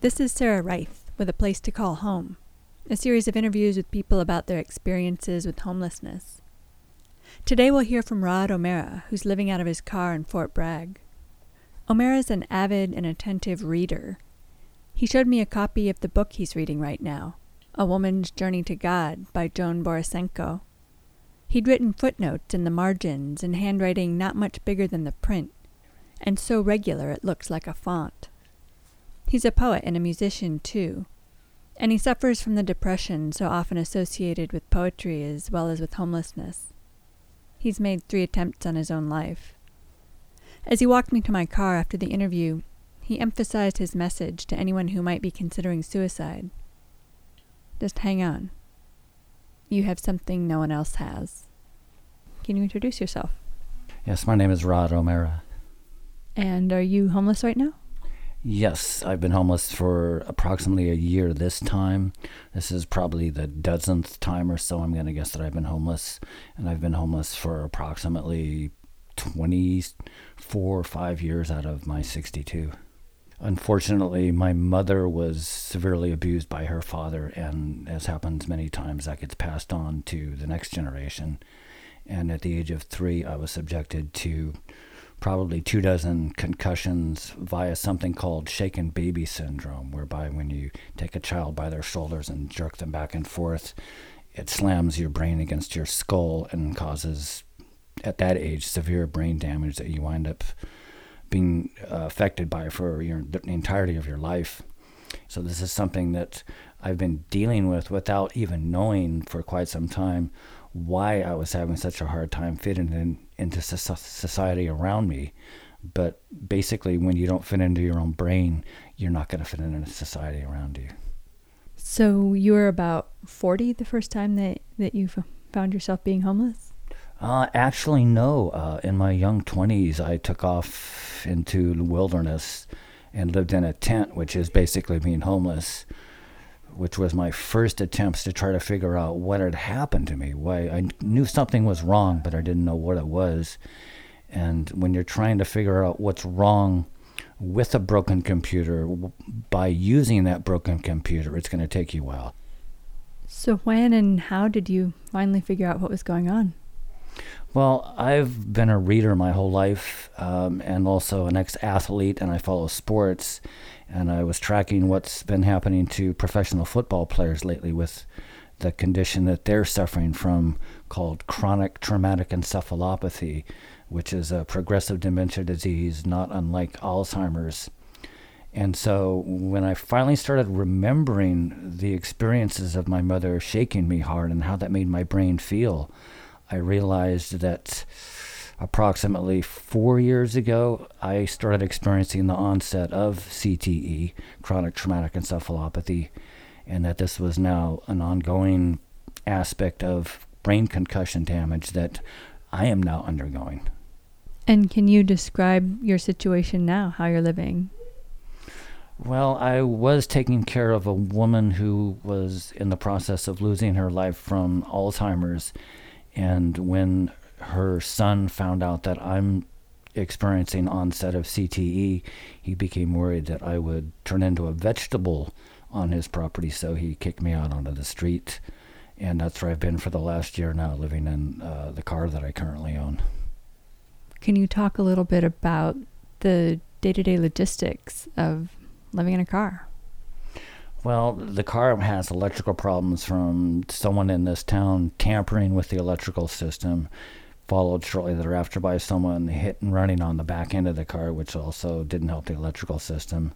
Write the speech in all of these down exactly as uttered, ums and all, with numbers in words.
This is Sarah Reith with A Place to Call Home, a series of interviews with people about their experiences with homelessness. Today we'll hear from Rod O'Mara, who's living out of his car in Fort Bragg. O'Mara's an avid and attentive reader. He showed me a copy of the book he's reading right now, A Woman's Journey to God by Joan Borysenko. He'd written footnotes in the margins in handwriting not much bigger than the print, and so regular it looks like a font. He's a poet and a musician, too, and he suffers from the depression so often associated with poetry as well as with homelessness. He's made three attempts on his own life. As he walked me to my car after the interview, he emphasized his message to anyone who might be considering suicide. Just hang on. You have something no one else has. Can you introduce yourself? Yes, my name is Rod O'Mara. And are you homeless right now? Yes, I've been homeless for approximately a year this time. This is probably the dozenth time or so I'm going to guess that I've been homeless. And I've been homeless for approximately twenty-four or five years out of my sixty-two. Unfortunately, my mother was severely abused by her father, and as happens many times, that gets passed on to the next generation. And at the age of three, I was subjected to probably two dozen concussions via something called shaken baby syndrome, whereby when you take a child by their shoulders and jerk them back and forth, it slams your brain against your skull and causes, at that age, severe brain damage that you wind up being uh, affected by for your, the entirety of your life. So this is something that I've been dealing with without even knowing for quite some time why I was having such a hard time fitting in, into society around me. But basically, when you don't fit into your own brain, you're not going to fit into society around you. So you were about forty the first time that, that you f- found yourself being homeless? Uh, actually, no. Uh, in my young twenties, I took off into the wilderness and lived in a tent, which is basically being homeless, which was my first attempts to try to figure out what had happened to me. Why I knew something was wrong, but I didn't know what it was. And when you're trying to figure out what's wrong with a broken computer, by using that broken computer, it's going to take you a while. So when and how did you finally figure out what was going on? Well, I've been a reader my whole life, um, and also an ex-athlete, and I follow sports. And I was tracking what's been happening to professional football players lately with the condition that they're suffering from called chronic traumatic encephalopathy, which is a progressive dementia disease not unlike Alzheimer's. And so when I finally started remembering the experiences of my mother shaking me hard and how that made my brain feel, I realized that approximately four years ago, I started experiencing the onset of C T E, chronic traumatic encephalopathy, and that this was now an ongoing aspect of brain concussion damage that I am now undergoing. And can you describe your situation now, how you're living? Well, I was taking care of a woman who was in the process of losing her life from Alzheimer's. And when her son found out that I'm experiencing onset of C T E, he became worried that I would turn into a vegetable on his property, so he kicked me out onto the street. And that's where I've been for the last year now, living in uh, the car that I currently own. Can you talk a little bit about the day-to-day logistics of living in a car? Well, the car has electrical problems from someone in this town tampering with the electrical system, followed shortly thereafter by someone hit and running on the back end of the car, which also didn't help the electrical system.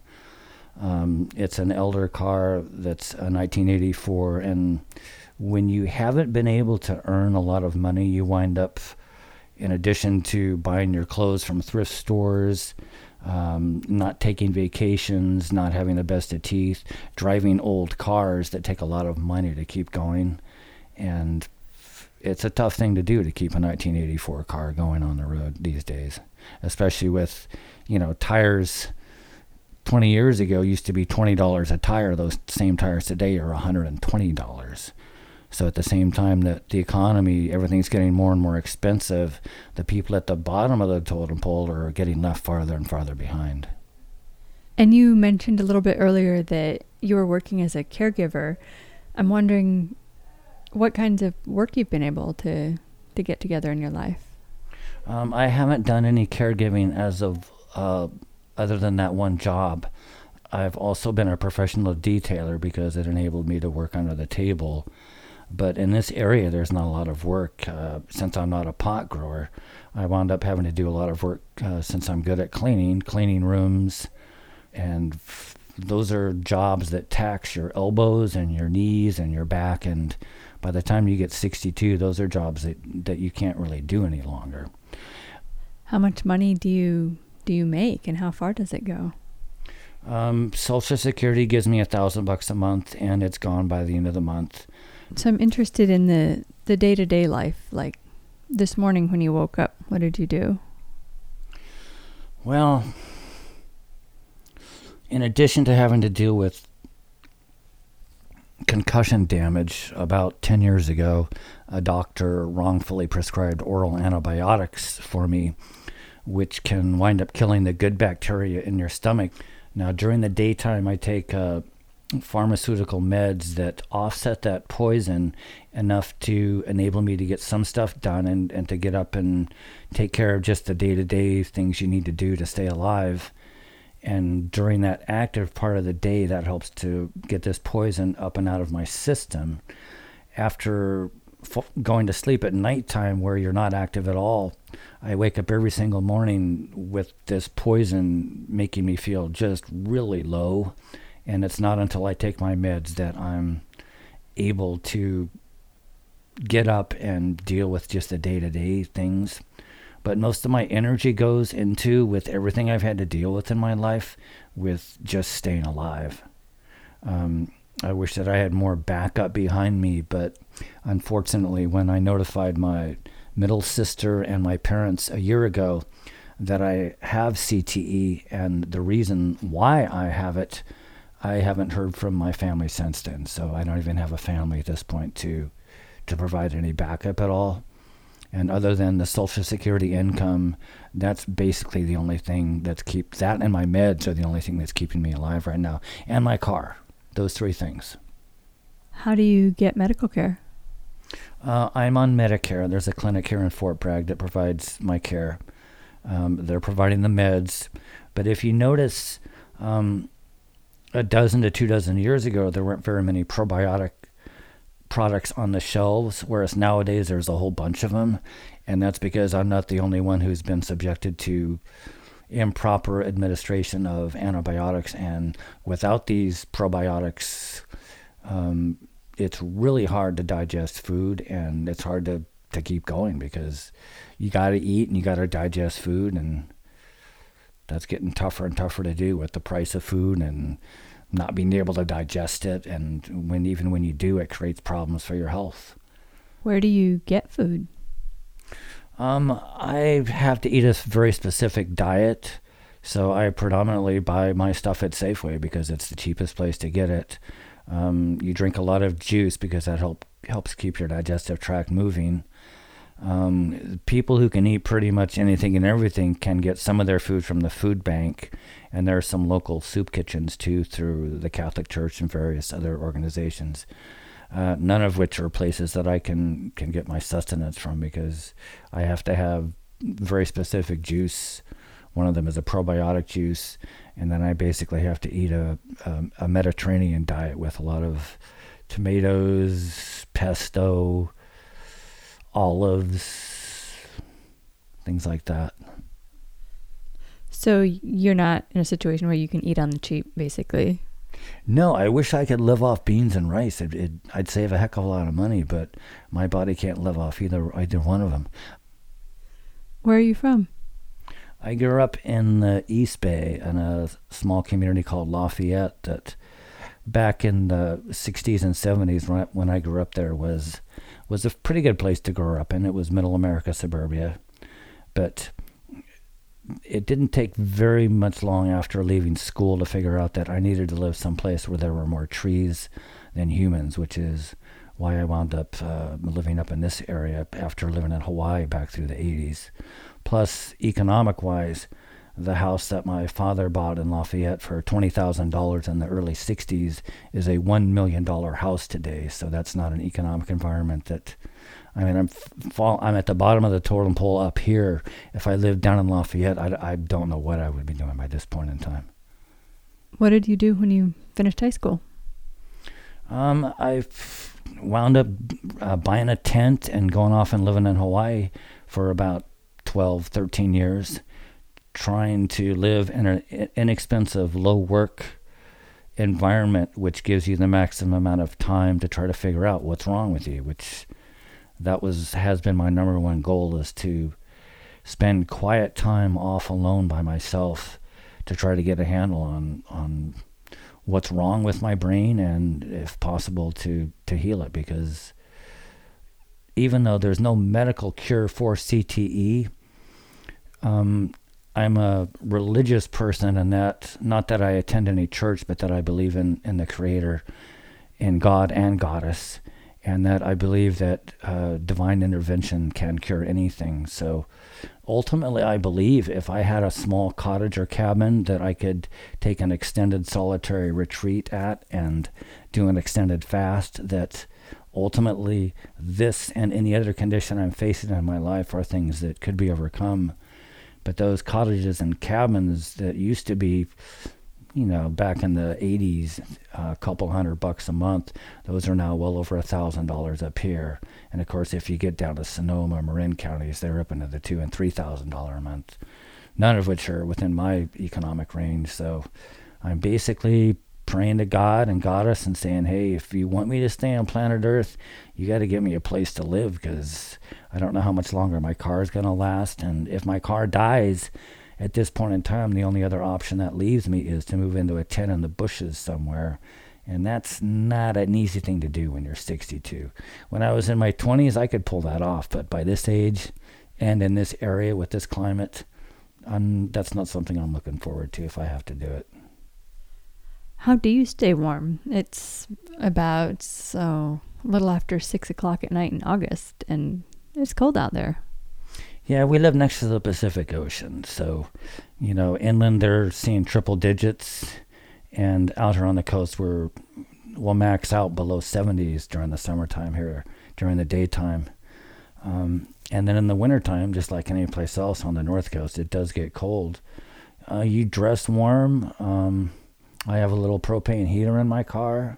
Um, it's an elder car that's a nineteen eighty-four, and when you haven't been able to earn a lot of money, you wind up, in addition to buying your clothes from thrift stores, Um, not taking vacations, not having the best of teeth, driving old cars that take a lot of money to keep going. And it's a tough thing to do to keep a nineteen eighty-four car going on the road these days, especially with, you know, tires twenty years ago used to be twenty dollars a tire. Those same tires today are one hundred twenty dollars. So at the same time that the economy, everything's getting more and more expensive, the people at the bottom of the totem pole are getting left farther and farther behind. And you mentioned a little bit earlier that you were working as a caregiver. I'm wondering what kinds of work you've been able to, to get together in your life. Um, I haven't done any caregiving as of, uh, other than that one job. I've also been a professional detailer because it enabled me to work under the table. But in this area, there's not a lot of work. Uh, since I'm not a pot grower, I wound up having to do a lot of work uh, since I'm good at cleaning, cleaning rooms. And f- those are jobs that tax your elbows and your knees and your back. And by the time you get sixty-two, those are jobs that, that you can't really do any longer. How much money do you do you make, and how far does it go? Um, Social Security gives me a thousand bucks a month, and it's gone by the end of the month. So I'm interested in the, the day-to-day life. Like this morning when you woke up, what did you do? Well, in addition to having to deal with concussion damage, about ten years ago, a doctor wrongfully prescribed oral antibiotics for me, which can wind up killing the good bacteria in your stomach. Now, during the daytime, I take uh, pharmaceutical meds that offset that poison enough to enable me to get some stuff done and, and to get up and take care of just the day-to-day things you need to do to stay alive. And during that active part of the day, that helps to get this poison up and out of my system. After f- going to sleep at nighttime where you're not active at all, I wake up every single morning with this poison making me feel just really low. And it's not until I take my meds that I'm able to get up and deal with just the day-to-day things. But most of my energy goes into, with everything I've had to deal with in my life, with just staying alive. Um, I wish that I had more backup behind me, but unfortunately, when I notified my middle sister and my parents a year ago that I have C T E and the reason why I have it, I haven't heard from my family since then. So I don't even have a family at this point to to provide any backup at all. And other than the Social Security income, that's basically the only thing that's keep that and my meds are the only thing that's keeping me alive right now. And my car. Those three things. How do you get medical care? Uh, I'm on Medicare. There's a clinic here in Fort Bragg that provides my care. Um, they're providing the meds. But if you notice, um, a dozen to two dozen years ago, there weren't very many probiotic products on the shelves, whereas nowadays there's a whole bunch of them. And that's because I'm not the only one who's been subjected to improper administration of antibiotics. And without these probiotics, um, it's really hard to digest food, and it's hard to, to keep going because you got to eat and you got to digest food, and that's getting tougher and tougher to do with the price of food and not being able to digest it. And when even when you do, it creates problems for your health. Where do you get food? Um, I have to eat a very specific diet, so I predominantly buy my stuff at Safeway because it's the cheapest place to get it. Um, you drink a lot of juice because that help, helps keep your digestive tract moving. Um, people who can eat pretty much anything and everything can get some of their food from the food bank, and there are some local soup kitchens too through the Catholic Church and various other organizations, uh, none of which are places that I can, can get my sustenance from because I have to have very specific juice. One of them is a probiotic juice, and then I basically have to eat a, a, a Mediterranean diet with a lot of tomatoes, pesto, olives, things like that. So you're not in a situation where you can eat on the cheap, basically? No, I wish I could live off beans and rice. It, it, I'd save a heck of a lot of money, but my body can't live off either either one of them. Where are you from? I grew up in the East Bay in a small community called Lafayette that back in the sixties and seventies when I, when I grew up there was was a pretty good place to grow up in. It was middle America suburbia. But it didn't take very much long after leaving school to figure out that I needed to live someplace where there were more trees than humans, which is why I wound up uh, living up in this area after living in Hawaii back through the eighties. Plus, economic-wise, the house that my father bought in Lafayette for twenty thousand dollars in the early sixties is a one million dollars house today. So that's not an economic environment that, I mean, I'm fall, I'm at the bottom of the totem pole up here. If I lived down in Lafayette, I, I don't know what I would be doing by this point in time. What did you do when you finished high school? Um, I wound up uh, buying a tent and going off and living in Hawaii for about twelve, thirteen years, trying to live in an inexpensive, low-work environment, which gives you the maximum amount of time to try to figure out what's wrong with you, which that was has been my number one goal, is to spend quiet time off alone by myself to try to get a handle on on what's wrong with my brain, and if possible to to heal it, because even though there's no medical cure for C T E, um, I'm a religious person, and that, not that I attend any church, but that I believe in, in the Creator, in God and Goddess, and that I believe that uh, divine intervention can cure anything. So ultimately, I believe if I had a small cottage or cabin that I could take an extended solitary retreat at and do an extended fast, that ultimately this and any other condition I'm facing in my life are things that could be overcome. But those cottages and cabins that used to be, you know, back in the eighties, a couple hundred bucks a month, those are now well over a thousand dollars up here. And of course, if you get down to Sonoma, Marin counties, they're up into the two and three thousand dollars a month, none of which are within my economic range. So I'm basically praying to God and Goddess and saying, hey, if you want me to stay on planet Earth, you got to give me a place to live, because I don't know how much longer my car is going to last. And if my car dies at this point in time, the only other option that leaves me is to move into a tent in the bushes somewhere. And that's not an easy thing to do when you're sixty-two. When I was in my twenties, I could pull that off. But by this age and in this area with this climate, I'm, that's not something I'm looking forward to if I have to do it. How do you stay warm? It's about so a little after six o'clock at night in August, and it's cold out there. Yeah, we live next to the Pacific Ocean, so, you know, inland they're seeing triple digits, and out here on the coast we're, we'll max out below seventies during the summertime here, during the daytime. Um, and then in the wintertime, just like any place else on the North Coast, it does get cold. Uh, you dress warm. Um, I have a little propane heater in my car.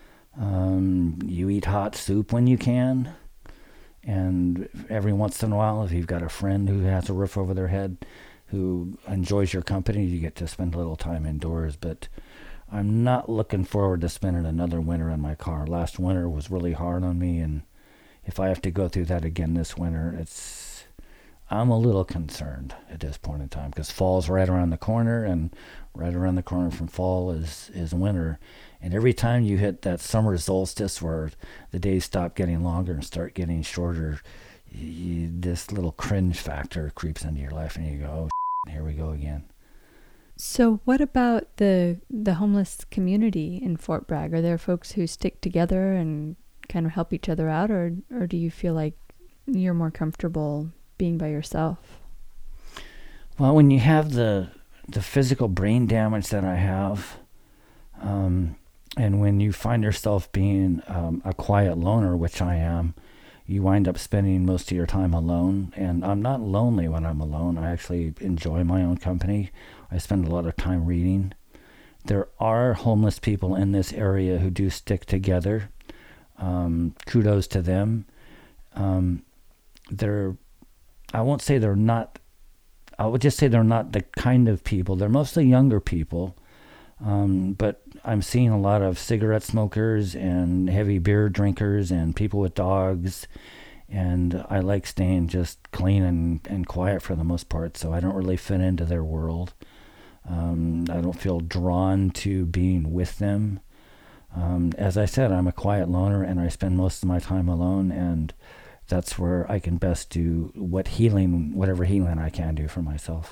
Um, you eat hot soup when you can. And every once in a while, if you've got a friend who has a roof over their head, who enjoys your company, you get to spend a little time indoors. But I'm not looking forward to spending another winter in my car. Last winter was really hard on me, and if I have to go through that again this winter, it's I'm a little concerned at this point in time, because fall's right around the corner, and right around the corner from fall is, is winter. And every time you hit that summer solstice where the days stop getting longer and start getting shorter, you, this little cringe factor creeps into your life, and you go, oh, shit, here we go again. So what about the the homeless community in Fort Bragg? Are there folks who stick together and kind of help each other out, or or do you feel like you're more comfortable being by yourself? Well, when you have the the physical brain damage that I have, um, and when you find yourself being um, a quiet loner, which I am, you wind up spending most of your time alone. And I'm not lonely when I'm alone. I actually enjoy my own company. I spend a lot of time reading. There are homeless people in this area who do stick together. Um, kudos to them. Um, they're, I won't say they're not, I would just say they're not the kind of people. They're mostly younger people. Um, but I'm seeing a lot of cigarette smokers and heavy beer drinkers and people with dogs. And I like staying just clean and, and quiet for the most part, so I don't really fit into their world. Um, I don't feel drawn to being with them. Um, as I said, I'm a quiet loner, and I spend most of my time alone, and that's where I can best do what healing, whatever healing I can do for myself.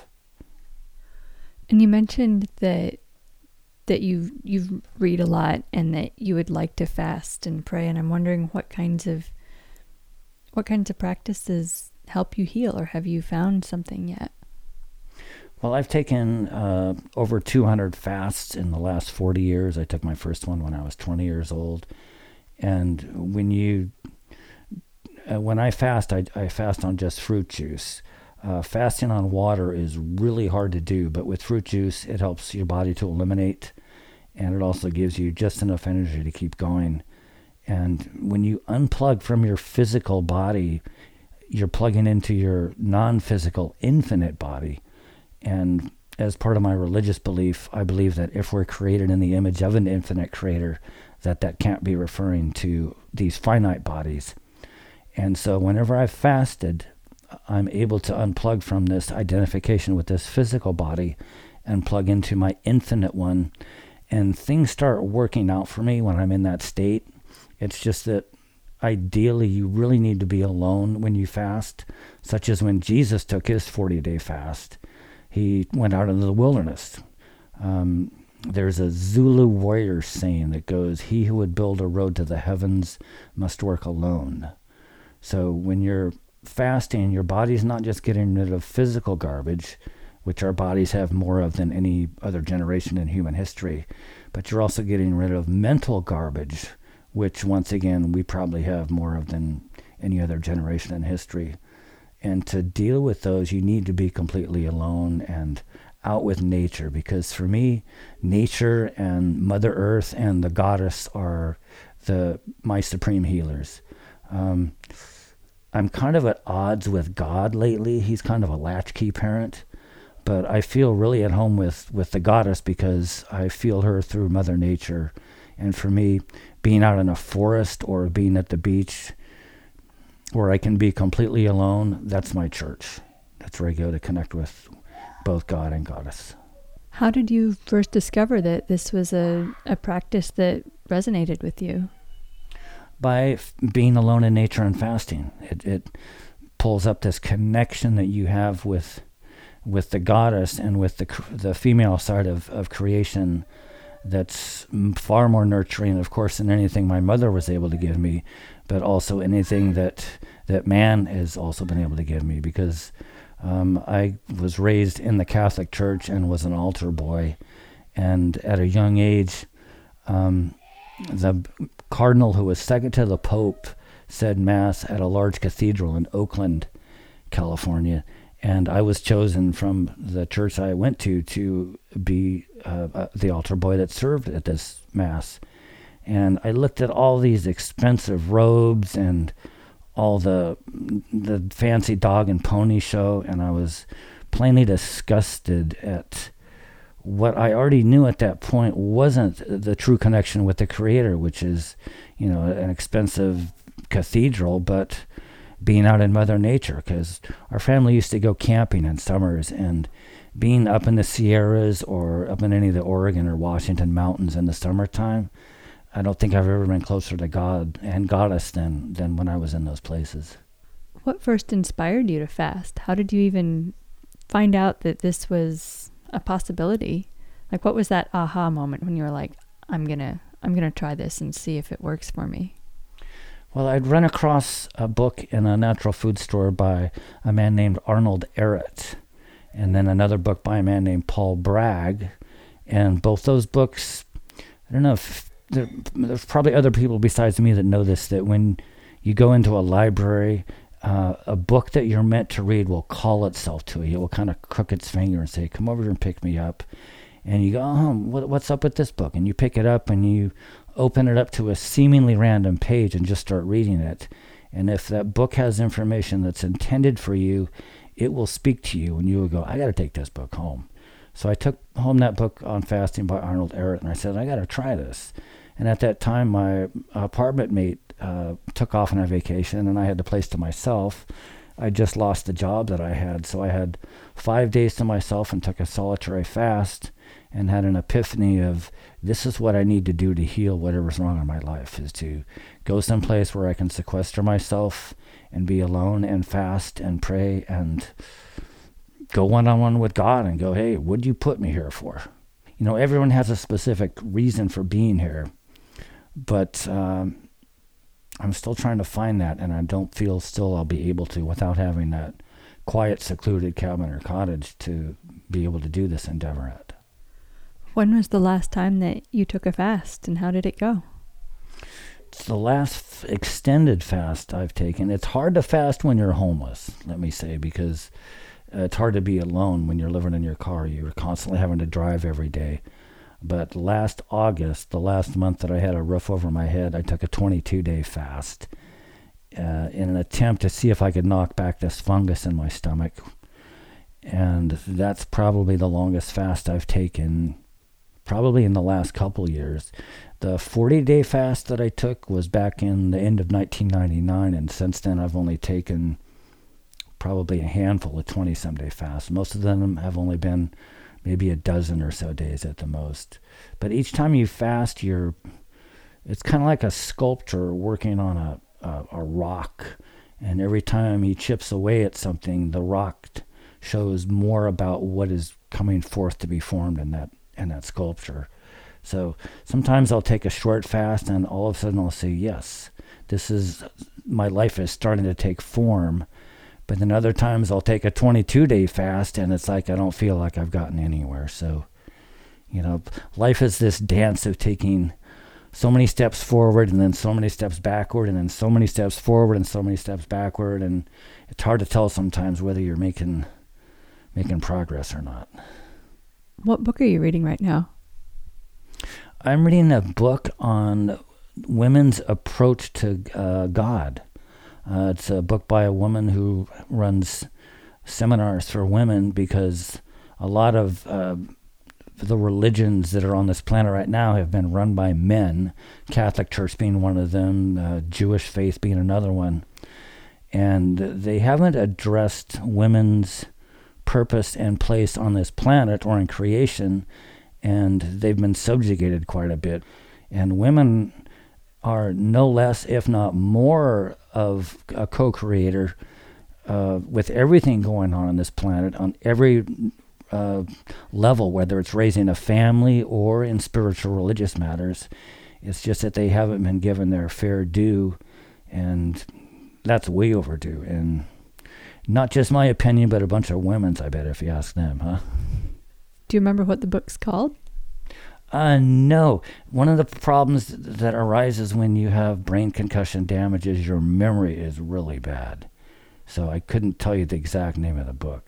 And you mentioned that that you you read a lot and that you would like to fast and pray, and I'm wondering what kinds of what kinds of practices help you heal, or have you found something yet? Well, I've taken uh, over two hundred fasts in the last forty years. I took my first one when I was twenty years old. And when you, uh, when I fast, I, I fast on just fruit juice. Uh, fasting on water is really hard to do, but with fruit juice, it helps your body to eliminate, and it also gives you just enough energy to keep going. And when you unplug from your physical body, you're plugging into your non-physical infinite body. And as part of my religious belief, I believe that if we're created in the image of an infinite creator, that that can't be referring to these finite bodies. And so whenever I've fasted, I'm able to unplug from this identification with this physical body and plug into my infinite one. And things start working out for me when I'm in that state. It's just that ideally you really need to be alone when you fast, such as when Jesus took his forty-day fast. He went out into the wilderness. Um, there's a Zulu warrior saying that goes, "He who would build a road to the heavens must work alone." So when you're fasting, your body's not just getting rid of physical garbage, which our bodies have more of than any other generation in human history, but you're also getting rid of mental garbage, which once again we probably have more of than any other generation in history. And to deal with those, you need to be completely alone and out with nature, because for me, nature and Mother Earth and the goddess are the my supreme healers. Um, I'm kind of at odds with God lately. He's kind of a latchkey parent, but I feel really at home with, with the goddess because I feel her through Mother Nature. And for me, being out in a forest or being at the beach where I can be completely alone, that's my church. That's where I go to connect with both God and goddess. How did you first discover that this was a, a practice that resonated with you? By f- being alone in nature and fasting. It, it pulls up this connection that you have with with the goddess and with the the female side of, of creation that's far more nurturing, of course, than anything my mother was able to give me, but also anything that that man has also been able to give me, because um, I was raised in the Catholic Church and was an altar boy, and at a young age, um, the cardinal who was second to the Pope said Mass at a large cathedral in Oakland, California, and I was chosen from the church I went to to be uh, uh, the altar boy that served at this Mass. And I looked at all these expensive robes and all the the fancy dog and pony show, and I was plainly disgusted at what I already knew at that point wasn't the true connection with the Creator, which is, you know, an expensive cathedral, but being out in Mother Nature, because our family used to go camping in summers, and being up in the Sierras or up in any of the Oregon or Washington mountains in the summertime, I don't think I've ever been closer to God and Goddess than, than when I was in those places. What first inspired you to fast? How did you even find out that this was a possibility? Like, what was that aha moment when you were like, I'm gonna I'm gonna try this and see if it works for me? Well, I'd run across a book in a natural food store by a man named Arnold Ehret, and then another book by a man named Paul Bragg. And both those books, I don't know if there, there's probably other people besides me that know this, that when you go into a library, uh, a book that you're meant to read will call itself to you. It will kind of crook its finger and say, come over here and pick me up. And you go, oh, what, what's up with this book? And you pick it up and you open it up to a seemingly random page and just start reading it. And if that book has information that's intended for you, it will speak to you, and you will go, I got to take this book home. So I took home that book on fasting by Arnold Ehret, and I said, I got to try this. And at that time, my apartment mate uh, took off on a vacation, and I had the place to myself. I just lost the job that I had, so I had five days to myself and took a solitary fast and had an epiphany of, this is what I need to do to heal whatever's wrong in my life, is to go someplace where I can sequester myself and be alone and fast and pray and go one-on-one with God and go, hey, what'd you put me here for? You know, everyone has a specific reason for being here, but um, I'm still trying to find that, and I don't feel still I'll be able to without having that quiet, secluded cabin or cottage to be able to do this endeavor at. When was the last time that you took a fast, and how did it go? It's the last extended fast I've taken. It's hard to fast when you're homeless, let me say, because uh, it's hard to be alone when you're living in your car. You're constantly having to drive every day. But last August, the last month that I had a roof over my head, I took a twenty-two day fast uh, in an attempt to see if I could knock back this fungus in my stomach. And that's probably the longest fast I've taken, probably in the last couple years. The forty day fast that I took was back in the end of nineteen ninety-nine, and since then I've only taken probably a handful of twenty-some day fasts. Most of them have only been maybe a dozen or so days at the most. But each time you fast, you're it's kind of like a sculptor working on a, a, a rock, and every time he chips away at something, the rock t- shows more about what is coming forth to be formed in that in that sculpture. So sometimes I'll take a short fast and all of a sudden I'll say, yes, this is, my life is starting to take form. But then other times I'll take a twenty-two day fast and it's like I don't feel like I've gotten anywhere. So, you know, life is this dance of taking so many steps forward and then so many steps backward and then so many steps forward and so many steps backward. And it's hard to tell sometimes whether you're making making progress or not. What book are you reading right now? I'm reading a book on women's approach to uh, God. Uh, it's a book by a woman who runs seminars for women, because a lot of uh, the religions that are on this planet right now have been run by men, Catholic Church being one of them, uh, Jewish faith being another one. And they haven't addressed women's purpose and place on this planet or in creation, and they've been subjugated quite a bit. And women are no less, if not more, of a co-creator uh, with everything going on on this planet, on every uh, level, whether it's raising a family or in spiritual religious matters. It's just that they haven't been given their fair due, and that's way overdue. And not just my opinion, but a bunch of women's, I bet, if you ask them, huh? Do you remember what the book's called? Uh, no. One of the problems that arises when you have brain concussion damage is your memory is really bad. So I couldn't tell you the exact name of the book.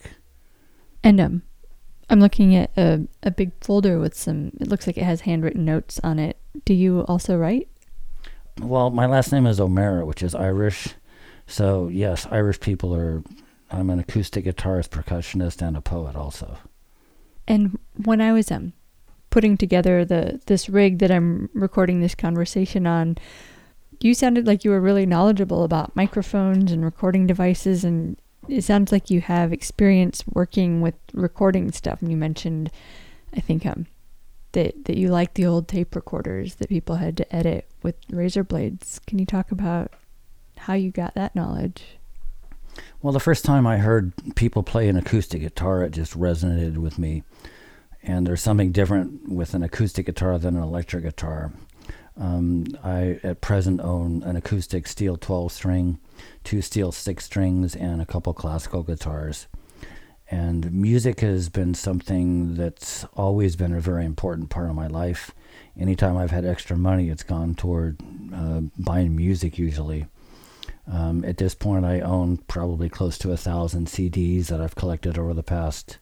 And um, I'm looking at a, a big folder with some, it looks like it has handwritten notes on it. Do you also write? Well, my last name is O'Mara, which is Irish. So yes, Irish people are, I'm an acoustic guitarist, percussionist, and a poet also. And when I was um putting together the this rig that I'm recording this conversation on, you sounded like you were really knowledgeable about microphones and recording devices, and it sounds like you have experience working with recording stuff. And you mentioned, I think, um, that that you like the old tape recorders that people had to edit with razor blades. Can you talk about how you got that knowledge? Well, the first time I heard people play an acoustic guitar, it just resonated with me. And there's something different with an acoustic guitar than an electric guitar. Um, I, at present, own an acoustic steel twelve string, two steel six strings, and a couple classical guitars. And music has been something that's always been a very important part of my life. Anytime I've had extra money, it's gone toward uh, buying music usually. Um, at this point, I own probably close to a thousand C Ds that I've collected over the past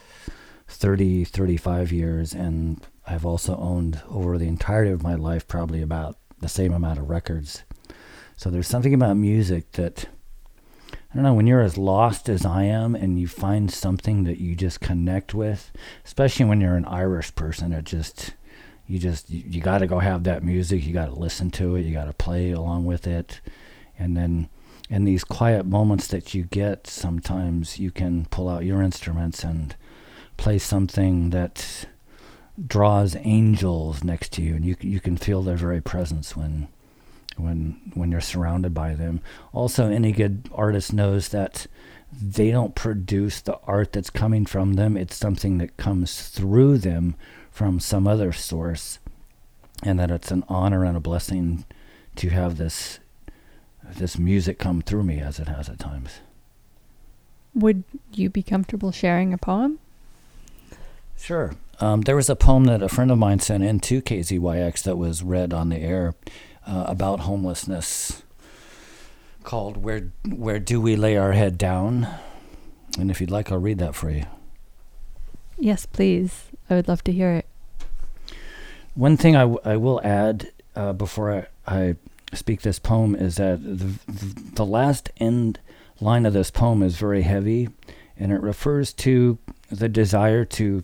thirty, thirty-five years, and I've also owned over the entirety of my life probably about the same amount of records. So there's something about music that, I don't know, when you're as lost as I am and you find something that you just connect with, especially when you're an Irish person, it just, you just, you, you got to go have that music, you got to listen to it, you got to play along with it. And then in these quiet moments that you get, sometimes you can pull out your instruments and play something that draws angels next to you, and you you can feel their very presence when when when you're surrounded by them. Also, any good artist knows that they don't produce the art that's coming from them. It's something that comes through them from some other source, and that it's an honor and a blessing to have this this music come through me as it has at times. Would you be comfortable sharing a poem? Sure. Um, there was a poem that a friend of mine sent in to K Z Y X that was read on the air uh, about homelessness, called Where Where Do We Lay Our Head Down? And if you'd like, I'll read that for you. Yes, please. I would love to hear it. One thing I, w- I will add uh, before I, I speak this poem is that the, the last end line of this poem is very heavy, and it refers to the desire to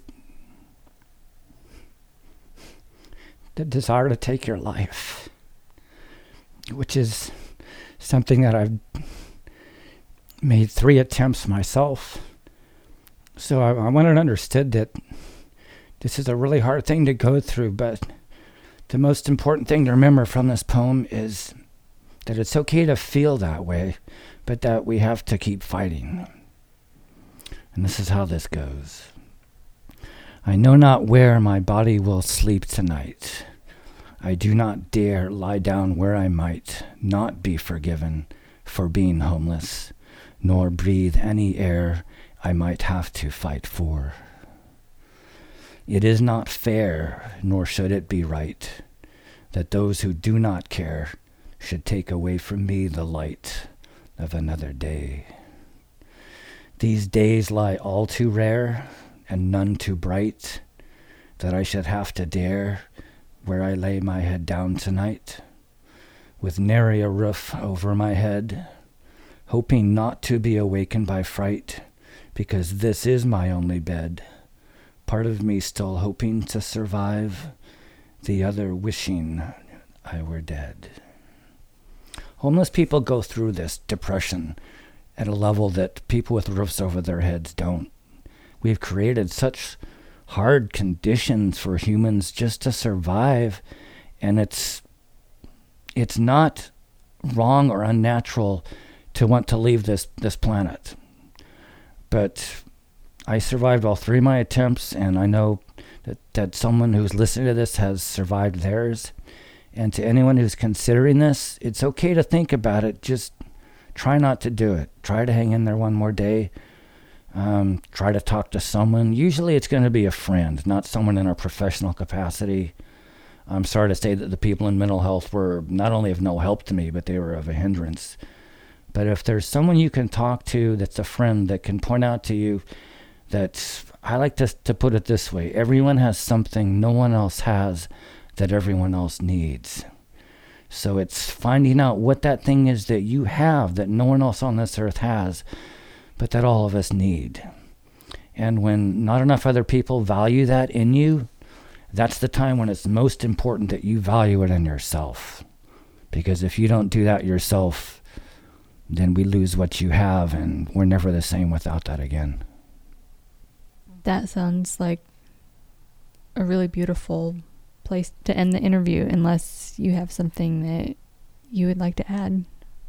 the desire to take your life, which is something that I've made three attempts myself. So I, I want it understood that this is a really hard thing to go through, but the most important thing to remember from this poem is that it's okay to feel that way, but that we have to keep fighting. And this is how this goes. I know not where my body will sleep tonight. I do not dare lie down where I might not be forgiven for being homeless, nor breathe any air I might have to fight for. It is not fair, nor should it be right, that those who do not care should take away from me the light of another day. These days lie all too rare and none too bright, that I should have to dare where I lay my head down tonight, with nary a roof over my head, hoping not to be awakened by fright, because this is my only bed, part of me still hoping to survive, the other wishing I were dead. Homeless people go through this depression at a level that people with roofs over their heads don't. We've created such hard conditions for humans just to survive, and it's it's not wrong or unnatural to want to leave this, this planet. But I survived all three of my attempts, and I know that, that someone who's listening to this has survived theirs. And to anyone who's considering this, it's okay to think about it. Just try not to do it. Try to hang in there one more day. Um, try to talk to someone. Usually it's going to be a friend, not someone in a professional capacity. I'm sorry to say that the people in mental health were not only of no help to me, but they were of a hindrance. But if there's someone you can talk to that's a friend that can point out to you that, I like to, to put it this way, everyone has something no one else has that everyone else needs. So it's finding out what that thing is that you have that no one else on this earth has, but that all of us need. And when not enough other people value that in you, that's the time when it's most important that you value it in yourself. Because if you don't do that yourself, then we lose what you have, and we're never the same without that again. That sounds like a really beautiful place to end the interview, unless you have something that you would like to add.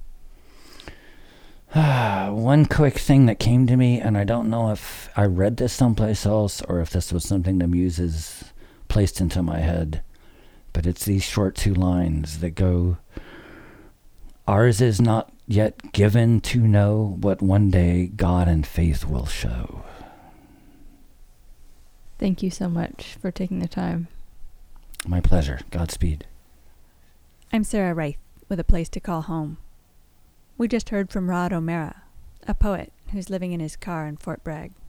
One quick thing that came to me, and I don't know if I read this someplace else or if this was something the muses placed into my head, but it's these short two lines that go, ours is not yet given to know what one day God and faith will show. Thank you so much for taking the time. My pleasure. Godspeed. I'm Sarah Reith with A Place to Call Home. We just heard from Rod O'Mara, a poet who's living in his car in Fort Bragg.